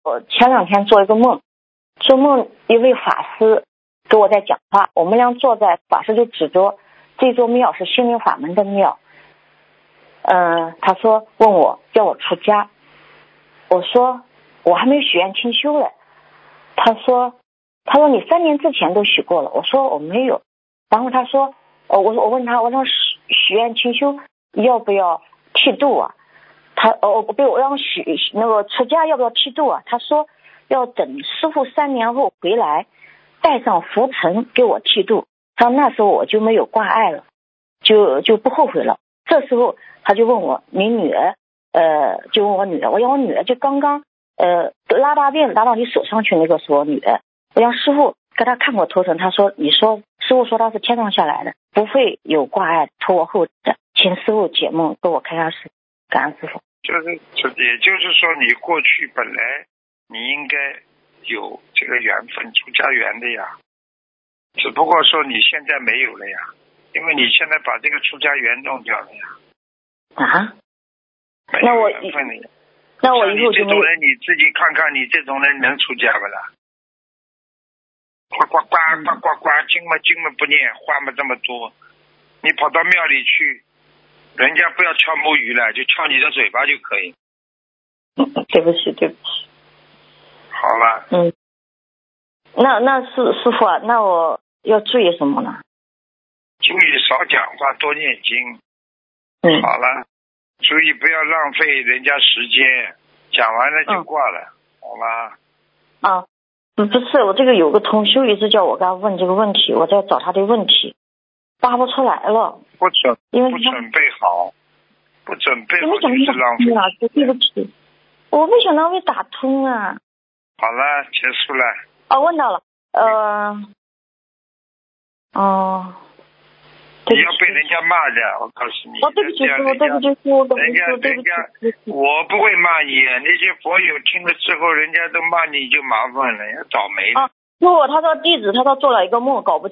我前2天做一个梦，做梦一位法师跟我在讲话，我们俩坐在，法师就指着这座庙是心灵法门的庙。他说问我叫我出家，我说我还没许愿清修嘞。他说你3年之前都许过了，我说我没有。然后他说我问他，我说许愿清修要不要剃度啊？我让那个出家要不要剃度啊？他说要等师父3年后回来，带上拂尘给我剃度。他说那时候我就没有挂碍了，就不后悔了。这时候他就问我你女儿，就问我女儿，我让我女儿就刚刚拉大便拉到你手上去，那个时候女儿，我让师父给他看过头层，他说你说师父说他是天上下来的，不会有挂碍拖我后的，请师父解梦给我开下示，感恩师父。 也就是说你过去本来你应该有这个缘分出家缘的呀，只不过说你现在没有了呀，因为你现在把这个出家缘弄掉了呀。 啊？ 那我缘分的呀。 那我以后就没有。 这种人你自己看看，你这种人能出家不啦？呱呱呱呱呱呱，经嘛不念，话嘛这么多，你跑到庙里去，人家不要敲木鱼了，就敲你的嘴巴就可以。 对不起。 好了。 那师父啊，那我要注意什么呢？ 注意少讲话，多念经。好了，注意不要浪费人家时间，讲完了就挂了，好吗？ 不是，我这个有个同修一直叫我给他问这个问题，我在找他的问题，答不出来了。不准备好，不准备好就是浪费。 对不起，我没想到会打通啊。 好了，结束了。 问到了。 你要被人家骂的，我告诉你。 对不起，师父，对不起，师父， 人家，我不会骂你，那些佛友听了之后，人家都骂你就麻烦了，要倒霉了。 师父，他说弟子，他说做了一个梦，搞不